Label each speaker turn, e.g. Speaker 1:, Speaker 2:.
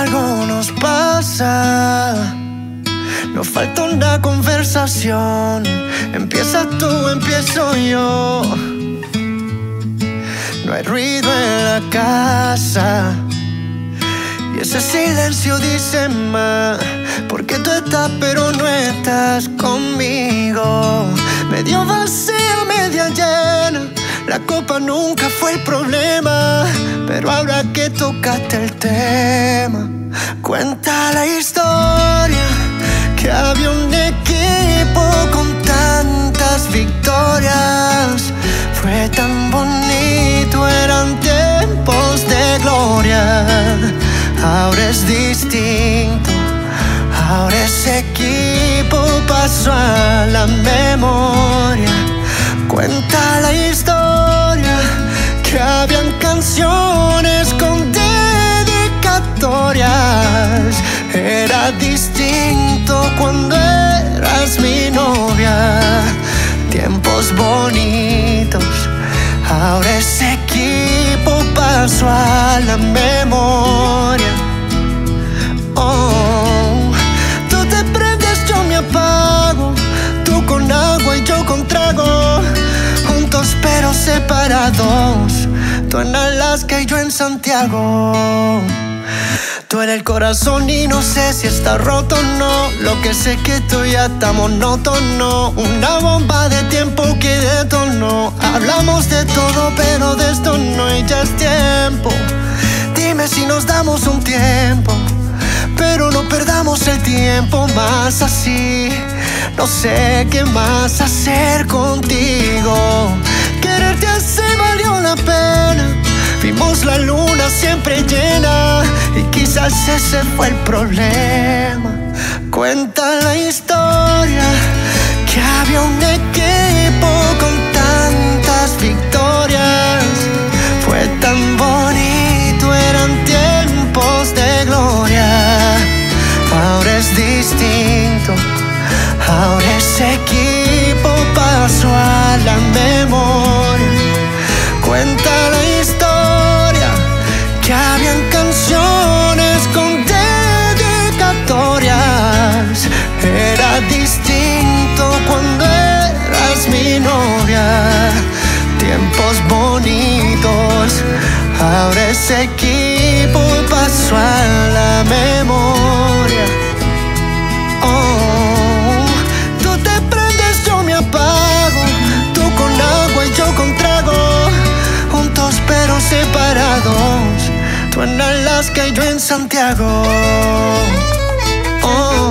Speaker 1: algo nos pasa. Nos falta una conversación. Empieza tú, empiezo yo. No hay ruido en la casa y ese silencio dice más. Porque tú estás pero no estás conmigo. Medio vacía, media llena. La copa nunca fue el problema, pero ahora que tocaste el tema, cuenta la historia que había un equipo con tantas victorias. Fue tan bonito, eran tiempos de gloria. Ahora es distinto, ahora ese equipo pasó a la memoria. Cuenta la historia que habían canciones con dedicatorias. Era distinto cuando eras mi novia. Tiempos bonitos, ahora ese equipo pasó a la memoria. Oh, tú te prendes, yo me apago. Tú con agua y yo con trago. Juntos pero separados. Tú en Alaska y yo en Santiago. Tú en el corazón y no sé si está roto o no. Lo que sé que tú ya está monótono. Una bomba de tiempo que detonó. Hablamos de todo pero de esto no, y ya es tiempo. Dime si nos damos un tiempo, pero no perdamos el tiempo más así. No sé qué más hacer contigo. Quererte así valió la pena. Vimos la luna siempre llena y quizás ese fue el problema. Cuenta la historia que había un equipo con tantas victorias. Fue tan bonito, eran tiempos de gloria. Ahora es distinto, ahora ese equipo pasó a la memoria. Cuenta la historia que habían canciones con dedicatorias. Era distinto cuando eras mi novia. Tiempos bonitos, ahora ese equipo pasó a la memoria. Oh, tú te prendes, yo me apago. Tú con agua y yo con trago. Juntos pero separados. Tú en Alaska y yo en Santiago. Oh.